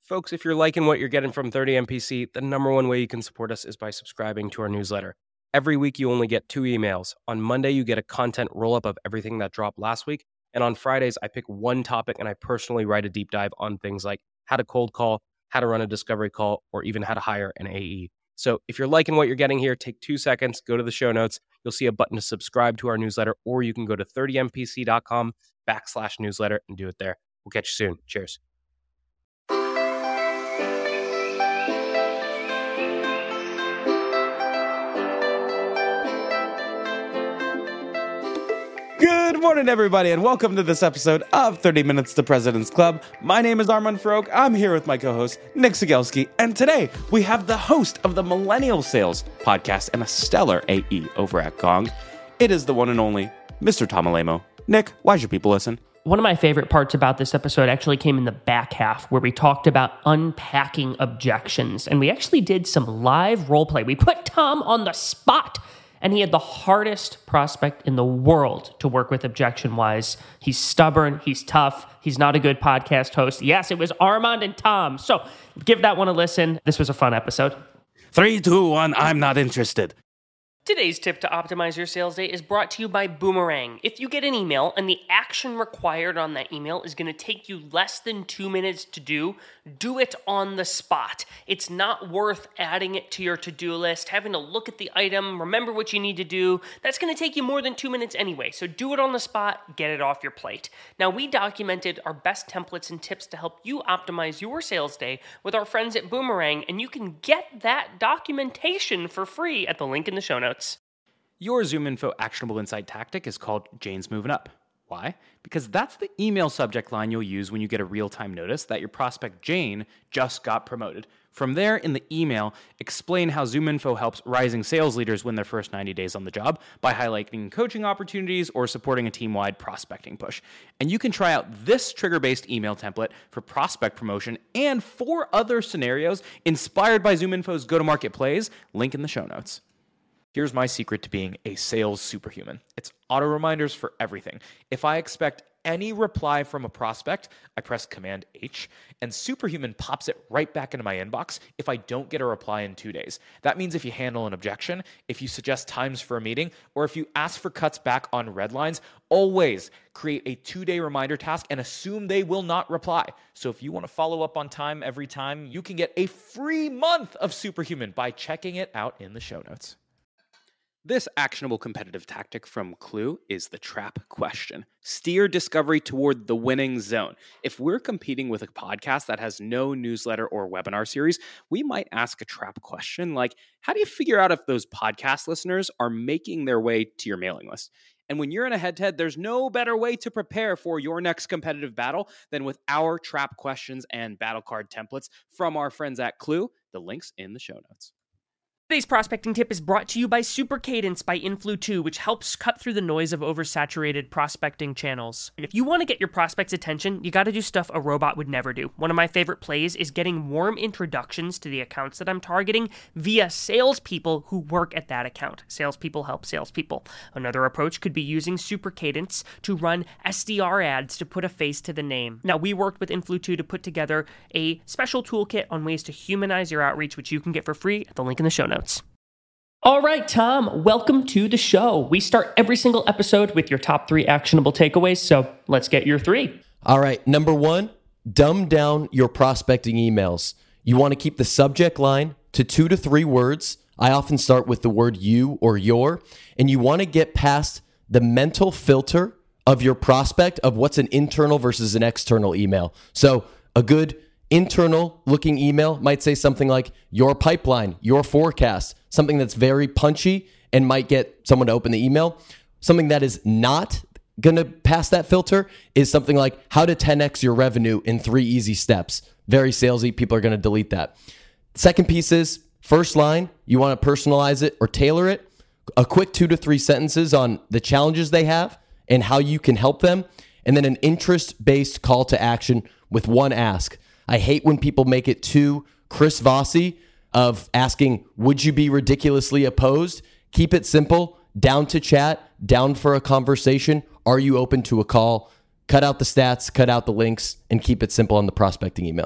Folks, if you're liking what you're getting from 30MPC, the number one way you can support us is by subscribing to our newsletter. Every week, you only get 2 emails. On Monday, you get a content roll-up of everything that dropped last week. And on Fridays, I pick one topic and I personally write a deep dive on things like how to cold call, how to run a discovery call, or even how to hire an AE. So if you're liking what you're getting here, take 2 seconds, go to the show notes. You'll see a button to subscribe to our newsletter, or you can go to 30mpc.com/newsletter and do it there. We'll catch you soon. Cheers. Good morning, everybody, and welcome to this episode of 30 Minutes to President's Club. My name is Armand Farrokh. I'm here with my co-host, Nick Cegelski, and today we have the host of the Millennial Sales Podcast and a stellar AE over at Gong. It is the one and only Mr. Tom Alaimo. Nick, why should people listen? One of my favorite parts about this episode actually came in the back half where we talked about unpacking objections, and we actually did some live role play. We put Tom on the spot. And he had the hardest prospect in the world to work with objection-wise. He's stubborn. He's tough. He's not a good podcast host. Yes, it was Armand and Tom. So give that one a listen. This was a fun episode. 3, 2, 1, I'm not interested. Today's tip to optimize your sales day is brought to you by Boomerang. If you get an email and the action required on that email is going to take you less than 2 minutes to do it on the spot. It's not worth adding it to your to-do list, having to look at the item, remember what you need to do. That's going to take you more than 2 minutes anyway, so do it on the spot, get it off your plate. Now, we documented our best templates and tips to help you optimize your sales day with our friends at Boomerang, and you can get that documentation for free at the link in the show notes. Your ZoomInfo actionable insight tactic is called Jane's Moving Up. Why? Because that's the email subject line you'll use when you get a real-time notice that your prospect Jane just got promoted. From there, in the email, explain how ZoomInfo helps rising sales leaders win their first 90 days on the job by highlighting coaching opportunities or supporting a team-wide prospecting push. And you can try out this trigger-based email template for prospect promotion and 4 other scenarios inspired by ZoomInfo's go-to-market plays, link in the show notes. Here's my secret to being a sales superhuman. It's auto reminders for everything. If I expect any reply from a prospect, I press Command H, and Superhuman pops it right back into my inbox if I don't get a reply in 2 days. That means if you handle an objection, if you suggest times for a meeting, or if you ask for cuts back on red lines, always create a 2-day reminder task and assume they will not reply. So if you want to follow up on time every time, you can get a free month of Superhuman by checking it out in the show notes. This actionable competitive tactic from Clue is the trap question. Steer discovery toward the winning zone. If we're competing with a podcast that has no newsletter or webinar series, we might ask a trap question like, how do you figure out if those podcast listeners are making their way to your mailing list? And when you're in a head-to-head, there's no better way to prepare for your next competitive battle than with our trap questions and battle card templates from our friends at Clue. The link's in the show notes. Today's prospecting tip is brought to you by Super Cadence by Influ2, which helps cut through the noise of oversaturated prospecting channels. If you want to get your prospects' attention, you got to do stuff a robot would never do. One of my favorite plays is getting warm introductions to the accounts that I'm targeting via salespeople who work at that account. Salespeople help salespeople. Another approach could be using Super Cadence to run SDR ads to put a face to the name. Now, we worked with Influ2 to put together a special toolkit on ways to humanize your outreach, which you can get for free at the link in the show notes. All right, Tom, welcome to the show. We start every single episode with your top 3 actionable takeaways, so let's get your 3. All right, number 1, dumb down your prospecting emails. You want to keep the subject line to 2 to 3 words. I often start with the word you or your, and you want to get past the mental filter of your prospect of what's an internal versus an external email. So a good internal looking email might say something like your pipeline, your forecast, something that's very punchy and might get someone to open the email. Something that is not going to pass that filter is something like how to 10x your revenue in 3 easy steps. Very salesy. People are going to delete that. Second piece is first line. You want to personalize it or tailor it. A quick 2 to 3 sentences on the challenges they have and how you can help them. And then an interest-based call to action with one ask. I hate when people make it too Chris Vossi of asking, would you be ridiculously opposed? Keep it simple, down to chat, down for a conversation. Are you open to a call? Cut out the stats, cut out the links, and keep it simple on the prospecting emails.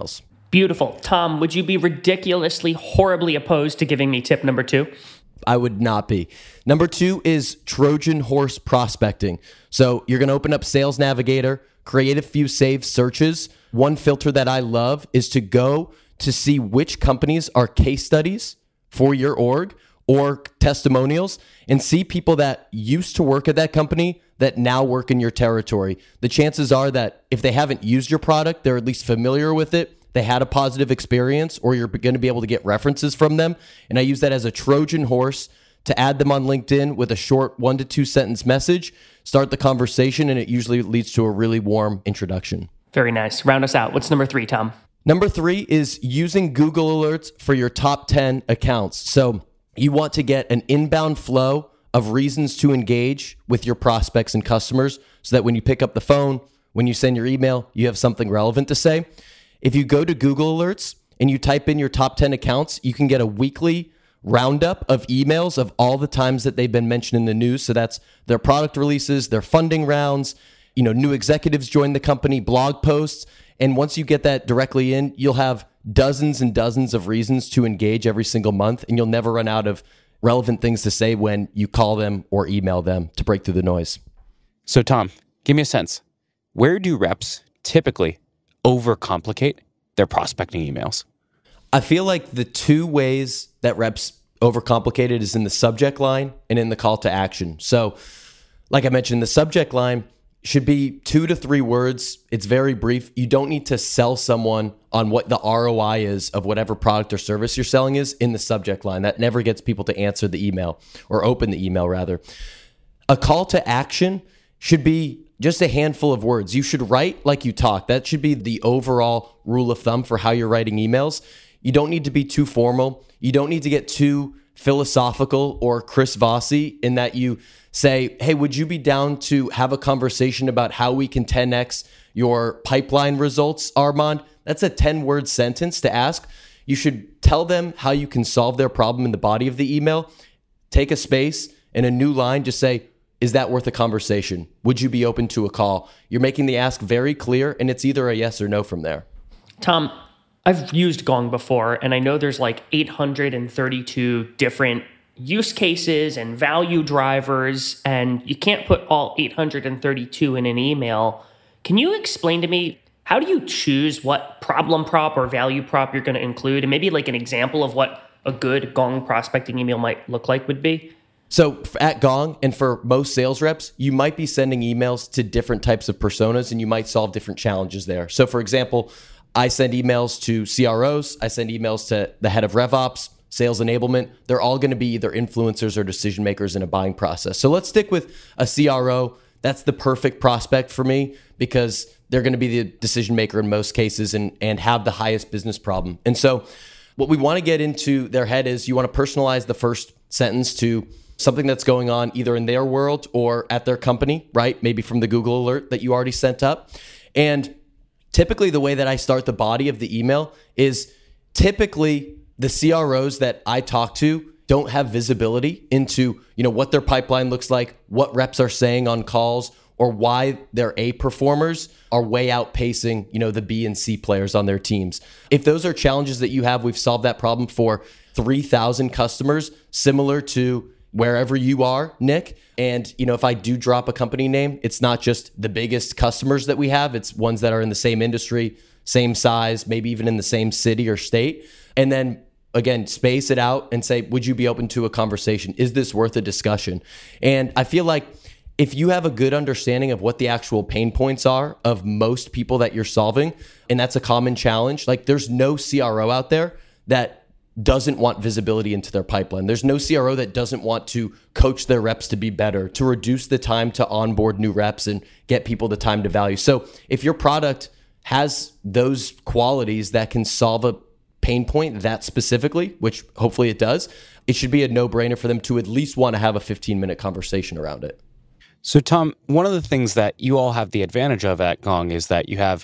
Beautiful. Tom, would you be ridiculously, horribly opposed to giving me tip number 2? I would not be. Number 2 is Trojan horse prospecting. So you're going to open up Sales Navigator, create a few saved searches. One filter that I love is to go to see which companies are case studies for your org or testimonials and see people that used to work at that company that now work in your territory. The chances are that if they haven't used your product, they're at least familiar with it. They had a positive experience, or you're going to be able to get references from them. And I use that as a Trojan horse to add them on LinkedIn with a short 1 to 2 sentence message, start the conversation, and it usually leads to a really warm introduction. Very nice. Round us out. What's number 3, Tom? Number 3 is using Google Alerts for your top 10 accounts. So you want to get an inbound flow of reasons to engage with your prospects and customers so that when you pick up the phone, when you send your email, you have something relevant to say. If you go to Google Alerts and you type in your top 10 accounts, you can get a weekly roundup of emails of all the times that they've been mentioned in the news. So that's their product releases, their funding rounds, new executives join the company, blog posts. And once you get that directly in, you'll have dozens and dozens of reasons to engage every single month, and you'll never run out of relevant things to say when you call them or email them to break through the noise. So Tom, give me a sense. Where do reps typically overcomplicate their prospecting emails? I feel like the 2 ways that reps overcomplicate it is in the subject line and in the call to action. So like I mentioned, the subject line should be 2 to 3 words. It's very brief. You don't need to sell someone on what the ROI is of whatever product or service you're selling is in the subject line. That never gets people to answer the email or open the email rather. A call to action should be just a handful of words. You should write like you talk. That should be the overall rule of thumb for how you're writing emails. You don't need to be too formal. You don't need to get too philosophical or Chris Vossi in that you say, hey, would you be down to have a conversation about how we can 10x your pipeline results, Armand? That's a 10-word sentence to ask. You should tell them how you can solve their problem in the body of the email. Take a space and a new line. Just say, is that worth a conversation? Would you be open to a call? You're making the ask very clear, and it's either a yes or no from there. Tom, I've used Gong before, and I know there's like 832 different use cases and value drivers, and you can't put all 832 in an email. Can you explain to me, how do you choose what problem prop or value prop you're going to include? And maybe like an example of what a good Gong prospecting email might look like would be? So at Gong and for most sales reps, you might be sending emails to different types of personas and you might solve different challenges there. So for example, I send emails to CROs, I send emails to the head of RevOps, sales enablement. They're all going to be either influencers or decision makers in a buying process. So let's stick with a CRO. That's the perfect prospect for me because they're going to be the decision maker in most cases and have the highest business problem. And so what we want to get into their head is you want to personalize the first sentence to something that's going on either in their world or at their company, right? Maybe from the Google alert that you already sent up. And typically the way that I start the body of the email is typically the CROs that I talk to don't have visibility into, what their pipeline looks like, what reps are saying on calls, or why their A performers are way outpacing, the B and C players on their teams. If those are challenges that you have, we've solved that problem for 3,000 customers, similar to wherever you are, Nick. And, if I do drop a company name, it's not just the biggest customers that we have. It's ones that are in the same industry, same size, maybe even in the same city or state. And then again, space it out and say, would you be open to a conversation? Is this worth a discussion? And I feel like if you have a good understanding of what the actual pain points are of most people that you're solving, and that's a common challenge, like there's no CRO out there that doesn't want visibility into their pipeline. There's no CRO that doesn't want to coach their reps to be better, to reduce the time to onboard new reps and get people the time to value. So if your product has those qualities that can solve a pain point that specifically, which hopefully it does, it should be a no-brainer for them to at least want to have a 15-minute conversation around it. So Tom, one of the things that you all have the advantage of at Gong is that you have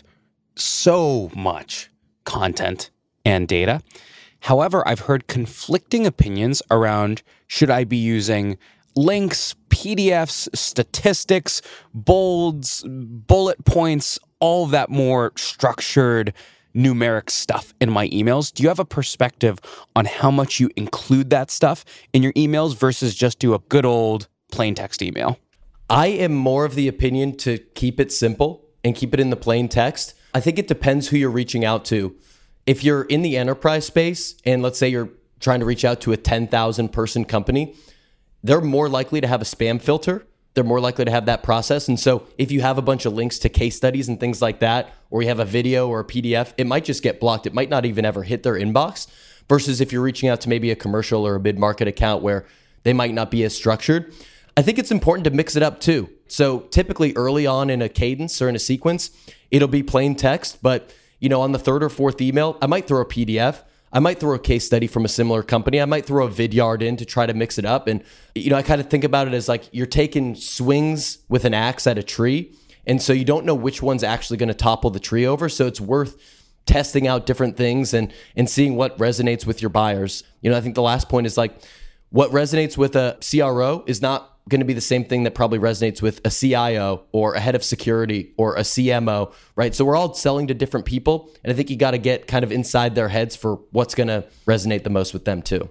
so much content and data. However, I've heard conflicting opinions around should I be using links, PDFs, statistics, bolds, bullet points, all of that more structured numeric stuff in my emails. Do you have a perspective on how much you include that stuff in your emails versus just do a good old plain text email? I am more of the opinion to keep it simple and keep it in the plain text. I think it depends who you're reaching out to. If you're in the enterprise space and let's say you're trying to reach out to a 10,000 person company, they're more likely to have a spam filter. They're more likely to have that process. And so if you have a bunch of links to case studies and things like that, or you have a video or a PDF, it might just get blocked. It might not even ever hit their inbox versus if you're reaching out to maybe a commercial or a mid-market account where they might not be as structured. I think it's important to mix it up too. So typically early on in a cadence or in a sequence, it'll be plain text, but on the third or fourth email, I might throw a PDF. I might throw a case study from a similar company. I might throw a vidyard in to try to mix it up. And, I kind of think about it as like you're taking swings with an axe at a tree. And so you don't know which one's actually going to topple the tree over. So it's worth testing out different things and seeing what resonates with your buyers. I think the last point is like what resonates with a CRO is not going to be the same thing that probably resonates with a CIO or a head of security or a CMO, right? So we're all selling to different people. And I think you got to get kind of inside their heads for what's going to resonate the most with them too.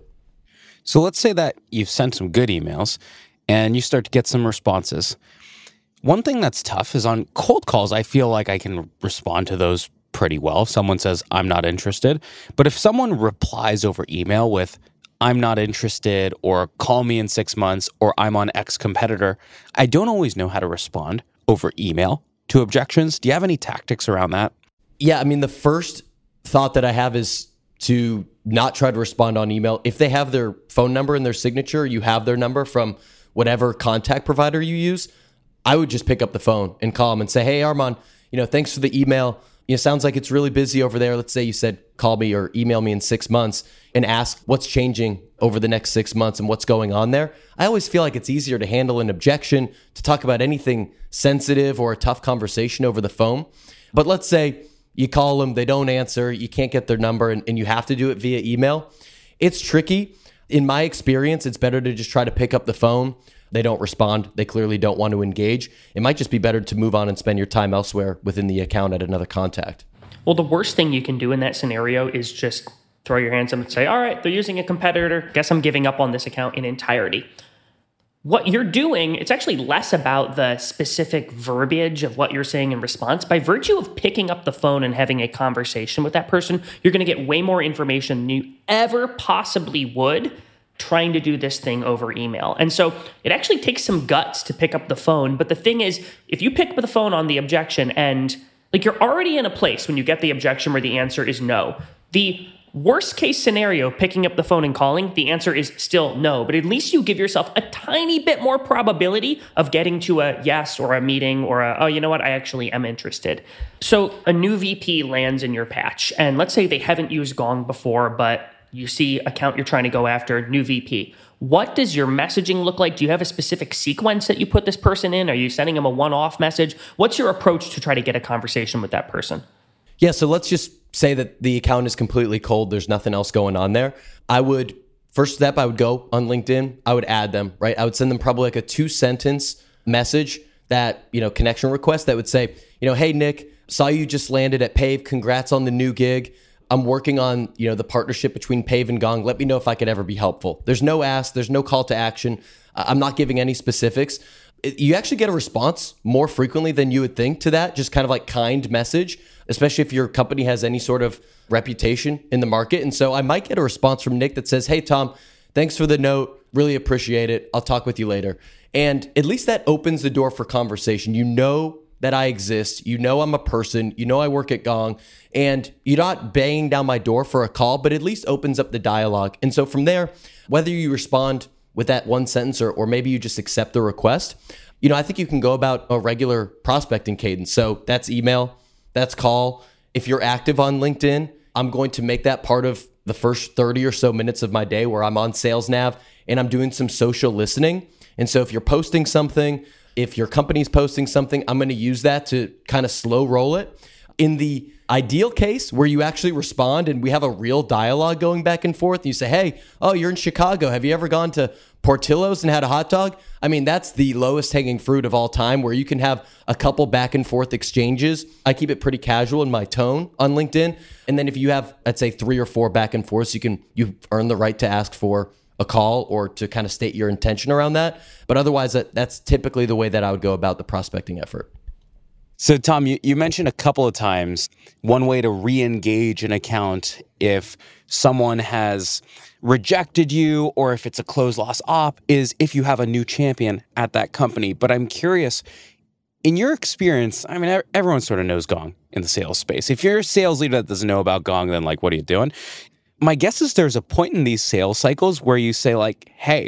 So let's say that you've sent some good emails and you start to get some responses. One thing that's tough is on cold calls, I feel like I can respond to those pretty well. If someone says, I'm not interested. But if someone replies over email with, I'm not interested, or call me in 6 months, or I'm on X competitor, I don't always know how to respond over email to objections. Do you have any tactics around that? Yeah, I mean, the first thought that I have is to not try to respond on email. If they have their phone number in their signature, you have their number from whatever contact provider you use, I would just pick up the phone and call them and say, hey, Armand, thanks for the email. Sounds like it's really busy over there. Let's say you said, call me or email me in 6 months and ask what's changing over the next 6 months and what's going on there. I always feel like it's easier to handle an objection, to talk about anything sensitive or a tough conversation over the phone. But let's say you call them, they don't answer, you can't get their number, and you have to do it via email. It's tricky. In my experience, it's better to just try to pick up the phone. They don't respond. They clearly don't want to engage. It might just be better to move on and spend your time elsewhere within the account at another contact. Well, the worst thing you can do in that scenario is just throw your hands up and say, all right, they're using a competitor. Guess I'm giving up on this account in entirety. What you're doing, it's actually less about the specific verbiage of what you're saying in response. By virtue of picking up the phone and having a conversation with that person, you're going to get way more information than you ever possibly would trying to do this thing over email. And so it actually takes some guts to pick up the phone. But the thing is, if you pick up the phone on the objection and you're already in a place when you get the objection where the answer is no, the worst case scenario, picking up the phone and calling, the answer is still no. But at least you give yourself a tiny bit more probability of getting to a yes or a meeting or a, oh, you know what, I actually am interested. So a new VP lands in your patch. And let's say they haven't used Gong before, but you see account you're trying to go after, new VP. What does your messaging look like? Do you have a specific sequence that you put this person in? Are you sending them a one-off message? What's your approach to try to get a conversation with that person? Yeah, so let's just say that the account is completely cold. There's nothing else going on there. First step, I would go on LinkedIn. I would add them, right? I would send them probably like a 2-sentence message that, connection request that would say, hey, Nick, saw you just landed at Pave. Congrats on the new gig. I'm working on, the partnership between Pave and Gong. Let me know if I could ever be helpful. There's no ask. There's no call to action. I'm not giving any specifics. You actually get a response more frequently than you would think to that, just kind of like kind message, especially if your company has any sort of reputation in the market. And so I might get a response from Nick that says, hey, Tom, thanks for the note. Really appreciate it. I'll talk with you later. And at least that opens the door for conversation. You know that I exist. I'm a person. I work at Gong. And you're not banging down my door for a call, but at least opens up the dialogue. And so from there, whether you respond with that one sentence or maybe you just accept the request, I think you can go about a regular prospecting cadence. So that's email, that's call. If you're active on LinkedIn, I'm going to make that part of the first 30 or so minutes of my day where I'm on Sales Nav and I'm doing some social listening. And so if you're posting something, if your company's posting something, I'm going to use that to kind of slow roll it. In the ideal case where you actually respond and we have a real dialogue going back and forth, you say, hey, oh, you're in Chicago. Have you ever gone to Portillo's and had a hot dog? I mean, that's the lowest hanging fruit of all time, where you can have a couple back and forth exchanges. I keep it pretty casual in my tone on LinkedIn. And then if you have, let's say, 3 or 4 back and forths, you earn the right to ask for a call or to kind of state your intention around that. But otherwise, that's typically the way that I would go about the prospecting effort. So, Tom, you mentioned a couple of times one way to re-engage an account if someone has rejected you or if it's a close loss op is if you have a new champion at that company. But I'm curious, in your experience, I mean, everyone sort of knows Gong in the sales space. If you're a sales leader that doesn't know about Gong, then like, what are you doing? My guess is there's a point in these sales cycles where you say like, hey,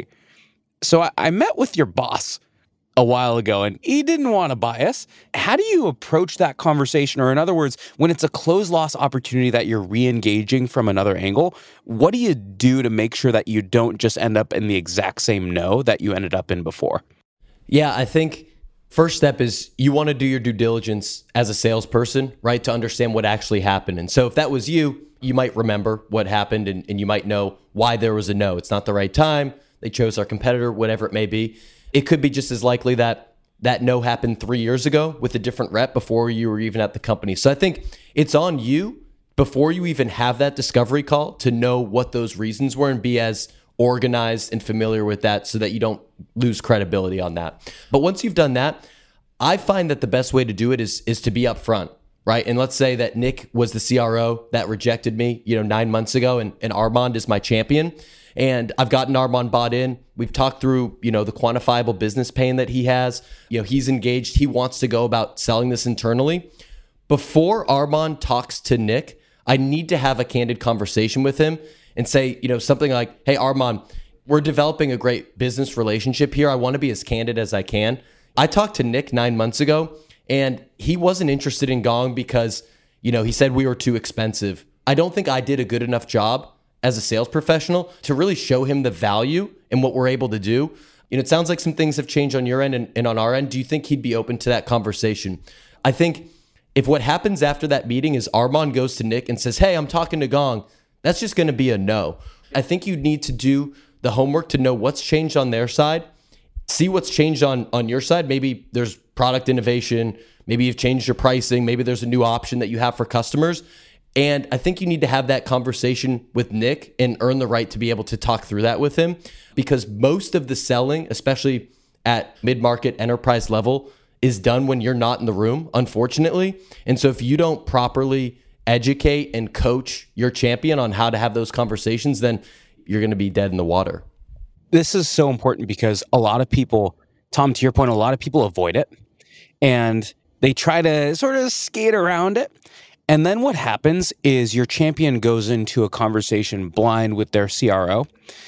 so I met with your boss a while ago and he didn't want to buy us. How do you approach that conversation? Or in other words, when it's a close loss opportunity that you're re-engaging from another angle, what do you do to make sure that you don't just end up in the exact same no that you ended up in before? Yeah, I think first step is you want to do your due diligence as a salesperson, right? To understand what actually happened. And so if that was you, you might remember what happened and you might know why there was a no. It's not the right time. They chose our competitor, whatever it may be. It could be just as likely that no happened 3 years ago with a different rep before you were even at the company. So I think it's on you before you even have that discovery call to know what those reasons were and be as organized and familiar with that so that you don't lose credibility on that. But once you've done that, I find that the best way to do it is to be upfront, right? And let's say that Nick was the CRO that rejected me, 9 months ago, and Armand is my champion. And I've gotten Armand bought in. We've talked through, the quantifiable business pain that he has. He's engaged. He wants to go about selling this internally. Before Armand talks to Nick, I need to have a candid conversation with him and say, something like, hey, Armand, we're developing a great business relationship here. I want to be as candid as I can. I talked to Nick 9 months ago, and he wasn't interested in Gong because, he said we were too expensive. I don't think I did a good enough job as a sales professional to really show him the value and what we're able to do. It sounds like some things have changed on your end and on our end. Do you think he'd be open to that conversation? I think if what happens after that meeting is Armand goes to Nick and says, hey, I'm talking to Gong, that's just going to be a no. I think you need to do the homework to know what's changed on their side, see what's changed on your side. Maybe there's product innovation, maybe you've changed your pricing, maybe there's a new option that you have for customers. And I think you need to have that conversation with Nick and earn the right to be able to talk through that with him, because most of the selling, especially at mid-market enterprise level, is done when you're not in the room, unfortunately. And so if you don't properly educate and coach your champion on how to have those conversations, then you're going to be dead in the water. This is so important because a lot of people, Tom, to your point, a lot of people avoid it and they try to sort of skate around it. And then what happens is your champion goes into a conversation blind with their CRO.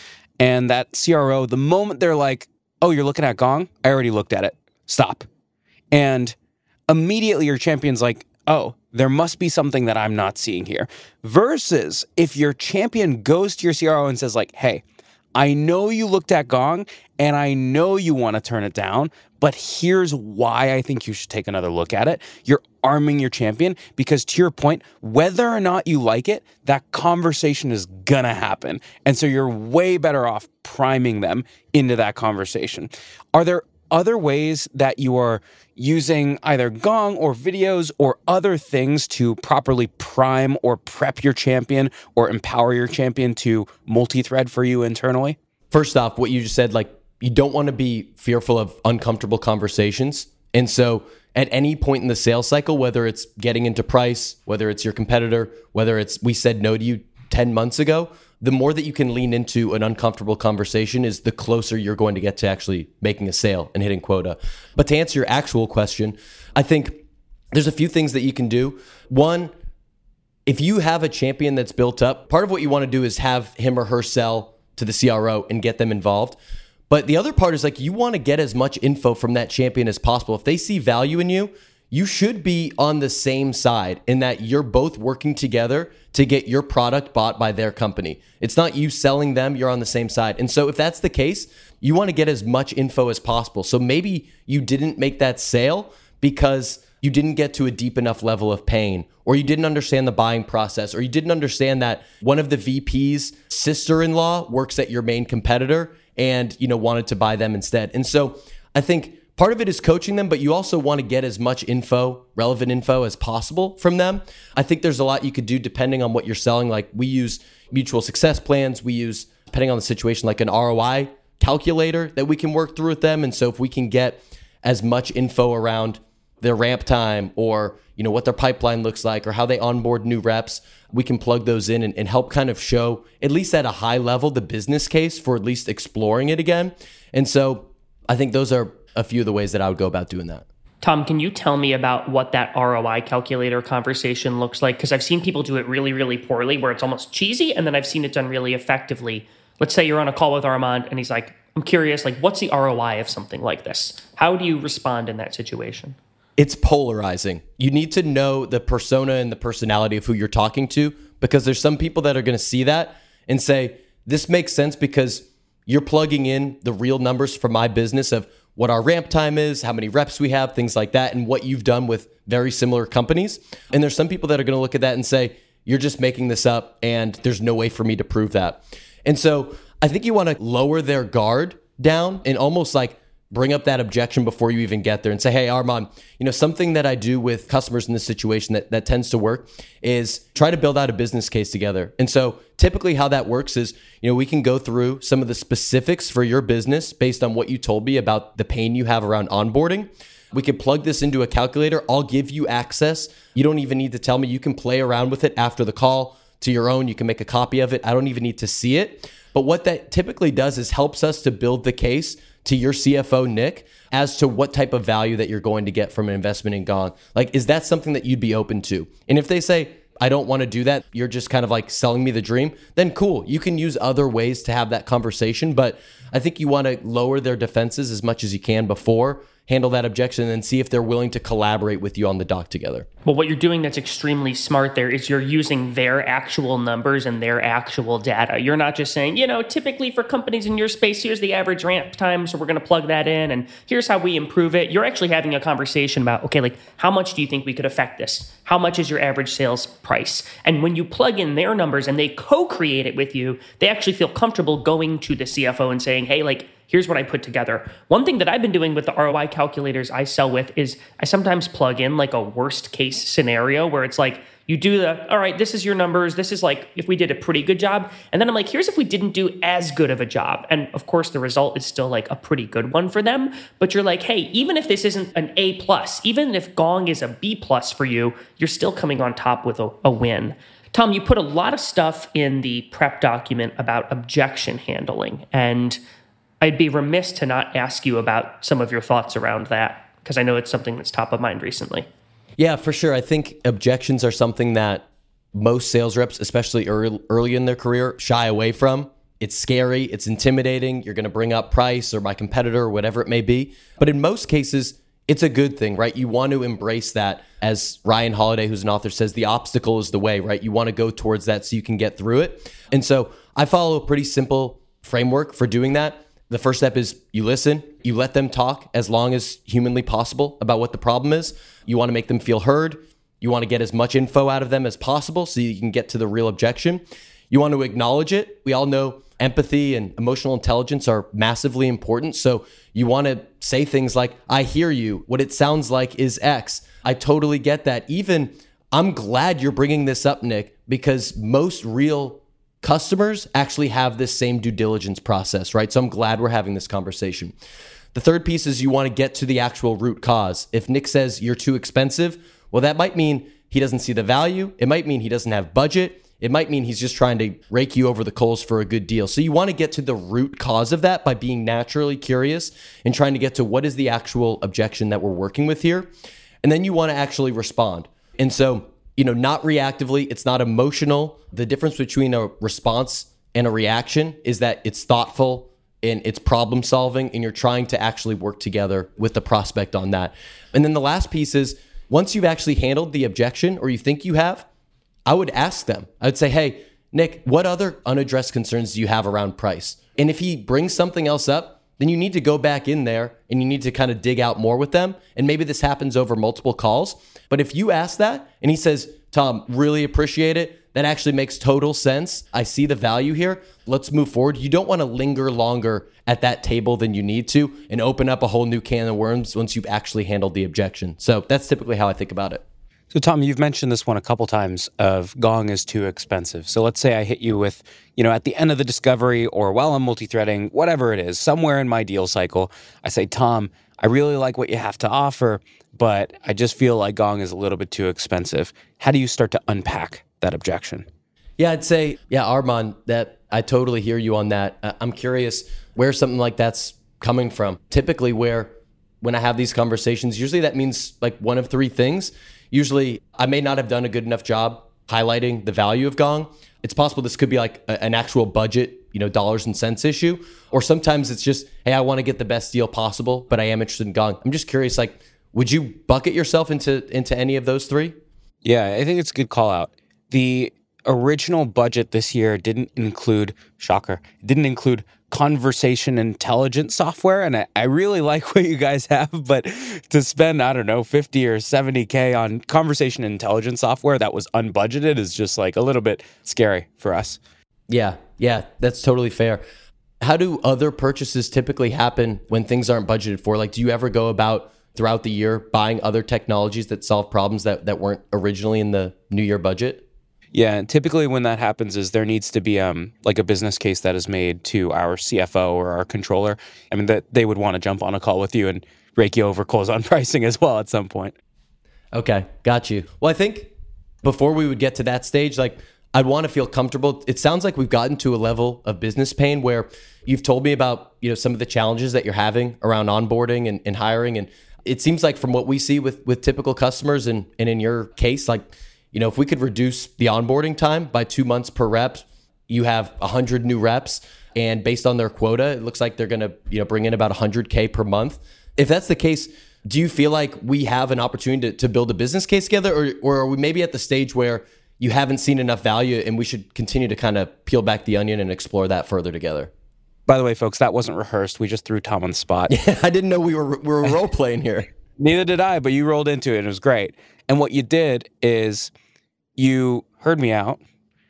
And that CRO, the moment they're like, oh, you're looking at Gong? I already looked at it. Stop. And immediately your champion's like, oh, there must be something that I'm not seeing here. Versus if your champion goes to your CRO and says like, hey, I know you looked at Gong and I know you want to turn it down, but here's why I think you should take another look at it. You're arming your champion because, to your point, whether or not you like it, that conversation is going to happen. And so you're way better off priming them into that conversation. Are there other ways that you are using either Gong or videos or other things to properly prime or prep your champion or empower your champion to multi-thread for you internally? First off, what you just said, like, you don't want to be fearful of uncomfortable conversations. And so at any point in the sales cycle, whether it's getting into price, whether it's your competitor, whether it's we said no to you 10 months ago, the more that you can lean into an uncomfortable conversation is the closer you're going to get to actually making a sale and hitting quota. But to answer your actual question, I think there's a few things that you can do. One, if you have a champion that's built up, part of what you want to do is have him or her sell to the CRO and get them involved. But the other part is like you want to get as much info from that champion as possible. If they see value in you, you should be on the same side in that you're both working together to get your product bought by their company. It's not you selling them, you're on the same side. And so if that's the case, you want to get as much info as possible. So maybe you didn't make that sale because you didn't get to a deep enough level of pain, or you didn't understand the buying process, or you didn't understand that one of the VP's sister-in-law works at your main competitor and, wanted to buy them instead. And so I think part of it is coaching them, but you also want to get as much relevant info as possible from them. I think there's a lot you could do depending on what you're selling. Like we use mutual success plans. We use, depending on the situation, like an ROI calculator that we can work through with them. And so if we can get as much info around their ramp time or, what their pipeline looks like or how they onboard new reps, we can plug those in and help kind of show, at least at a high level, the business case for at least exploring it again. And so I think those are a few of the ways that I would go about doing that. Tom, can you tell me about what that ROI calculator conversation looks like? Because I've seen people do it really, really poorly where it's almost cheesy, and then I've seen it done really effectively. Let's say you're on a call with Armand and he's like, I'm curious, what's the ROI of something like this? How do you respond in that situation? It's polarizing. You need to know the persona and the personality of who you're talking to, because there's some people that are going to see that and say, this makes sense because you're plugging in the real numbers for my business of what our ramp time is, how many reps we have, things like that, and what you've done with very similar companies. And there's some people that are going to look at that and say, you're just making this up and there's no way for me to prove that. And so I think you want to lower their guard down and almost bring up that objection before you even get there and say, hey, Armand, something that I do with customers in this situation that tends to work is try to build out a business case together. And so typically how that works is, we can go through some of the specifics for your business based on what you told me about the pain you have around onboarding. We can plug this into a calculator. I'll give you access. You don't even need to tell me. You can play around with it after the call to your own. You can make a copy of it. I don't even need to see it. But what that typically does is helps us to build the case to your CFO, Nick, as to what type of value that you're going to get from an investment in Gong. Is that something that you'd be open to? And if they say, I don't want to do that, you're just kind of selling me the dream, then cool. You can use other ways to have that conversation. But I think you want to lower their defenses as much as you can before handle that objection and then see if they're willing to collaborate with you on the dock together. Well, what you're doing that's extremely smart there is you're using their actual numbers and their actual data. You're not just saying, typically for companies in your space, here's the average ramp time, so we're going to plug that in, and here's how we improve it. You're actually having a conversation about, okay, how much do you think we could affect this? How much is your average sales price? And when you plug in their numbers and they co-create it with you, they actually feel comfortable going to the CFO and saying, hey, here's what I put together. One thing that I've been doing with the ROI calculators I sell with is I sometimes plug in a worst case scenario where it's you do all right, this is your numbers. This is if we did a pretty good job. And then I'm here's if we didn't do as good of a job. And of course, the result is still a pretty good one for them. But you're hey, even if this isn't an A+, even if Gong is a B+ for you, you're still coming on top with a win. Tom, you put a lot of stuff in the prep document about objection handling. And I'd be remiss to not ask you about some of your thoughts around that, because I know it's something that's top of mind recently. Yeah, for sure. I think objections are something that most sales reps, especially early in their career, shy away from. It's scary. It's intimidating. You're going to bring up price or my competitor or whatever it may be. But in most cases, it's a good thing, right? You want to embrace that. As Ryan Holiday, who's an author, says, the obstacle is the way, right? You want to go towards that so you can get through it. And so I follow a pretty simple framework for doing that. The first step is you listen, you let them talk as long as humanly possible about what the problem is. You want to make them feel heard. You want to get as much info out of them as possible so you can get to the real objection. You want to acknowledge it. We all know empathy and emotional intelligence are massively important. So you want to say things like, I hear you. What it sounds like is X. I totally get that. Even, I'm glad you're bringing this up, Nick, because most real customers actually have this same due diligence process, right? So I'm glad we're having this conversation. The third piece is you want to get to the actual root cause. If Nick says you're too expensive, well, that might mean he doesn't see the value. It might mean he doesn't have budget. It might mean he's just trying to rake you over the coals for a good deal. So you want to get to the root cause of that by being naturally curious and trying to get to what is the actual objection that we're working with here. And then you want to actually respond. And so, not reactively, it's not emotional. The difference between a response and a reaction is that it's thoughtful and it's problem solving, and you're trying to actually work together with the prospect on that. And then the last piece is once you've actually handled the objection, or you think you have, I would ask them. I would say, hey, Nick, what other unaddressed concerns do you have around price? And if he brings something else up, then you need to go back in there and you need to kind of dig out more with them. And maybe this happens over multiple calls. But if you ask that and he says, Tom, really appreciate it, that actually makes total sense. I see the value here. Let's move forward. You don't want to linger longer at that table than you need to and open up a whole new can of worms once you've actually handled the objection. So that's typically how I think about it. So Tom, you've mentioned this one a couple times of Gong is too expensive. So let's say I hit you with, at the end of the discovery or while I'm multi-threading, whatever it is, somewhere in my deal cycle, I say, Tom, I really like what you have to offer, but I just feel like Gong is a little bit too expensive. How do you start to unpack that objection? Yeah, I'd say, Armand, that I totally hear you on that. I'm curious where something like that's coming from. Typically when I have these conversations, usually that means like one of three things. Usually I may not have done a good enough job highlighting the value of Gong. It's possible this could be like an actual budget, dollars and cents issue. Or sometimes it's just, hey, I want to get the best deal possible, but I am interested in Gong. I'm just curious, like, would you bucket yourself into any of those three? Yeah, I think it's a good call out. The original budget this year didn't include, shocker, didn't include conversation intelligence software. And I really like what you guys have, but to spend, I don't know, 50 or 70K on conversation intelligence software that was unbudgeted is just like a little bit scary for us. Yeah, that's totally fair. How do other purchases typically happen when things aren't budgeted for? Like, do you ever go about throughout the year buying other technologies that solve problems that weren't originally in the New Year budget? Yeah, and typically when that happens is there needs to be like a business case that is made to our CFO or our controller. I mean, that they would want to jump on a call with you and rake you over coals on pricing as well at some point. Okay, got you. Well, I think before we would get to that stage, like, I'd want to feel comfortable. It sounds like we've gotten to a level of business pain where you've told me about, some of the challenges that you're having around onboarding and hiring. And it seems like from what we see with typical customers and in your case, like, if we could reduce the onboarding time by 2 months per rep, you have 100 new reps, and based on their quota, it looks like they're going to, bring in about 100K per month. If that's the case, do you feel like we have an opportunity to build a business case together, or are we maybe at the stage where you haven't seen enough value and we should continue to kind of peel back the onion and explore that further together? By the way, folks, that wasn't rehearsed. We just threw Tom on the spot. Yeah, I didn't know we were role playing here. Neither did I, but you rolled into it and it was great. And what you did is you heard me out,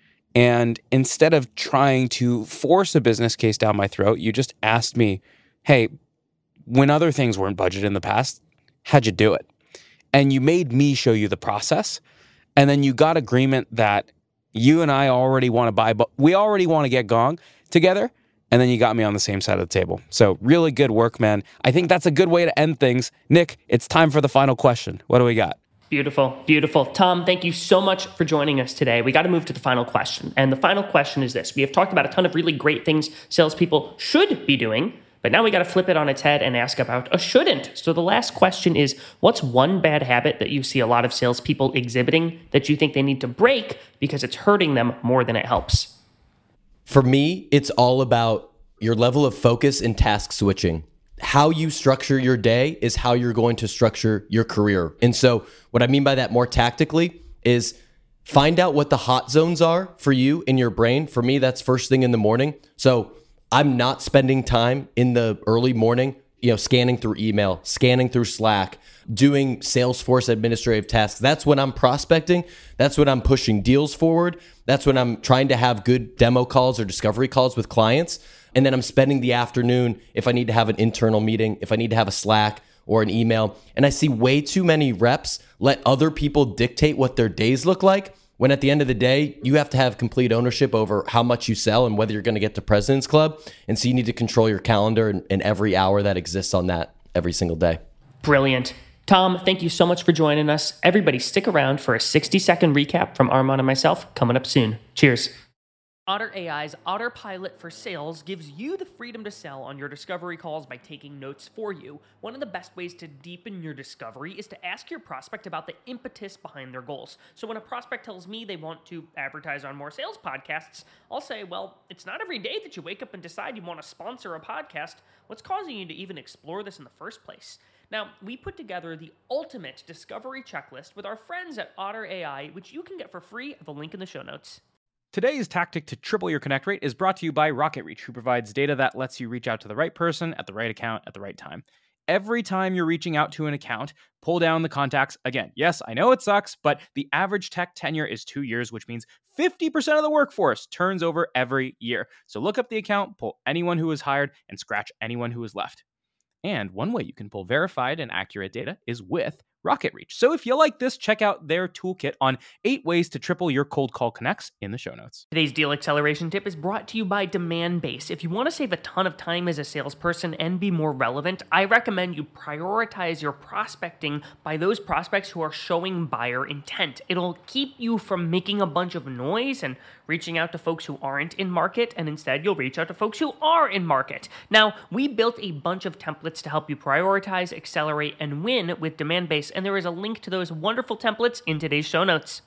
and instead of trying to force a business case down my throat, you just asked me, hey, when other things weren't budgeted in the past, how'd you do it? And you made me show you the process. And then you got agreement that you and I already want to buy, but we already want to get Gong together. And then you got me on the same side of the table. So really good work, man. I think that's a good way to end things. Nick, it's time for the final question. What do we got? Beautiful, beautiful. Tom, thank you so much for joining us today. We got to move to the final question. And the final question is this. We have talked about a ton of really great things salespeople should be doing, but now we got to flip it on its head and ask about a shouldn't. So the last question is, what's one bad habit that you see a lot of salespeople exhibiting that you think they need to break because it's hurting them more than it helps? For me, it's all about your level of focus and task switching. How you structure your day is how you're going to structure your career. And so what I mean by that more tactically is find out what the hot zones are for you in your brain. For me, that's first thing in the morning. So I'm not spending time in the early morning, scanning through email, scanning through Slack, doing Salesforce administrative tasks. That's when I'm prospecting. That's when I'm pushing deals forward. That's when I'm trying to have good demo calls or discovery calls with clients. And then I'm spending the afternoon if I need to have an internal meeting, if I need to have a Slack or an email. And I see way too many reps let other people dictate what their days look like, when at the end of the day, you have to have complete ownership over how much you sell and whether you're going to get to President's Club. And so you need to control your calendar and every hour that exists on that every single day. Brilliant. Tom, thank you so much for joining us. Everybody stick around for a 60-second recap from Armand and myself coming up soon. Cheers. Otter AI's Autopilot for Sales gives you the freedom to sell on your discovery calls by taking notes for you. One of the best ways to deepen your discovery is to ask your prospect about the impetus behind their goals. So when a prospect tells me they want to advertise on more sales podcasts, I'll say, well, it's not every day that you wake up and decide you want to sponsor a podcast. What's causing you to even explore this in the first place? Now, we put together the ultimate discovery checklist with our friends at Otter AI, which you can get for free at the link in the show notes. Today's tactic to triple your connect rate is brought to you by RocketReach, who provides data that lets you reach out to the right person at the right account at the right time. Every time you're reaching out to an account, pull down the contacts. Again, yes, I know it sucks, but the average tech tenure is 2 years, which means 50% of the workforce turns over every year. So look up the account, pull anyone who was hired, and scratch anyone who was left. And one way you can pull verified and accurate data is with RocketReach. So if you like this, check out their toolkit on 8 ways to triple your cold call connects in the show notes. Today's deal acceleration tip is brought to you by Demandbase. If you want to save a ton of time as a salesperson and be more relevant, I recommend you prioritize your prospecting by those prospects who are showing buyer intent. It'll keep you from making a bunch of noise and reaching out to folks who aren't in market, and instead you'll reach out to folks who are in market. Now, we built a bunch of templates to help you prioritize, accelerate, and win with Demandbase, and there is a link to those wonderful templates in today's show notes.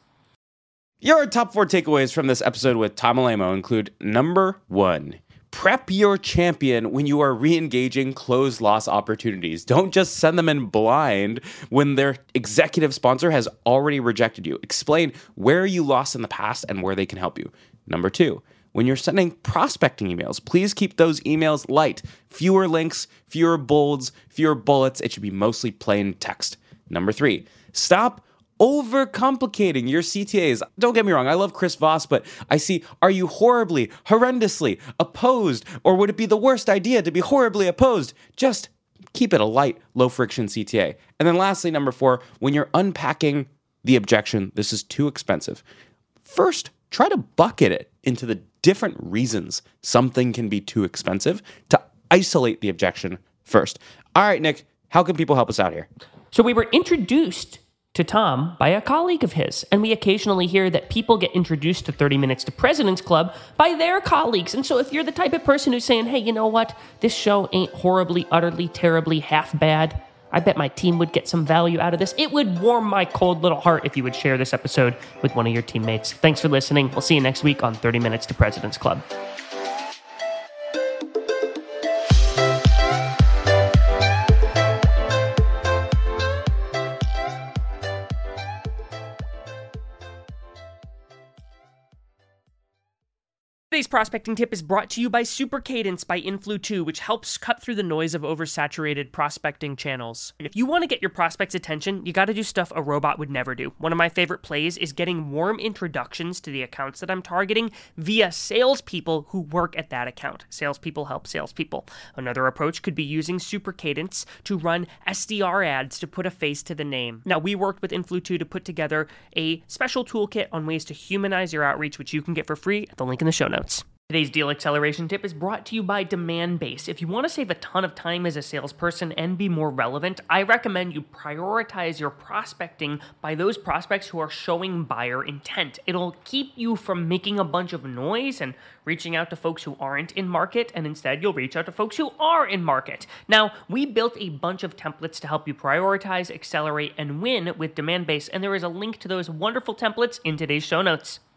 Your top 4 takeaways from this episode with Tom Alamo include: number 1, prep your champion when you are re-engaging closed loss opportunities. Don't just send them in blind when their executive sponsor has already rejected you. Explain where you lost in the past and where they can help you. Number 2, when you're sending prospecting emails, please keep those emails light. Fewer links, fewer bolds, fewer bullets. It should be mostly plain text. Number 3, stop overcomplicating your CTAs. Don't get me wrong, I love Chris Voss, but I see, are you horribly, horrendously opposed? Or would it be the worst idea to be horribly opposed? Just keep it a light, low-friction CTA. And then lastly, number 4, when you're unpacking the objection, this is too expensive. First, try to bucket it into the different reasons something can be too expensive to isolate the objection first. All right, Nick, how can people help us out here? So we were introduced to Tom by a colleague of his, and we occasionally hear that people get introduced to 30 Minutes to President's Club by their colleagues. And so if you're the type of person who's saying, hey, you know what, this show ain't horribly, utterly, terribly, half bad, I bet my team would get some value out of this. It would warm my cold little heart if you would share this episode with one of your teammates. Thanks for listening. We'll see you next week on 30 Minutes to President's Club. Today's prospecting tip is brought to you by Super Cadence by Influ2, which helps cut through the noise of oversaturated prospecting channels. If you want to get your prospects' attention, you got to do stuff a robot would never do. One of my favorite plays is getting warm introductions to the accounts that I'm targeting via salespeople who work at that account. Salespeople help salespeople. Another approach could be using Super Cadence to run SDR ads to put a face to the name. Now, we worked with Influ2 to put together a special toolkit on ways to humanize your outreach, which you can get for free at the link in the show notes. Today's deal acceleration tip is brought to you by Demandbase. If you want to save a ton of time as a salesperson and be more relevant, I recommend you prioritize your prospecting by those prospects who are showing buyer intent. It'll keep you from making a bunch of noise and reaching out to folks who aren't in market, and instead you'll reach out to folks who are in market. Now, we built a bunch of templates to help you prioritize, accelerate, and win with Demandbase, and there is a link to those wonderful templates in today's show notes.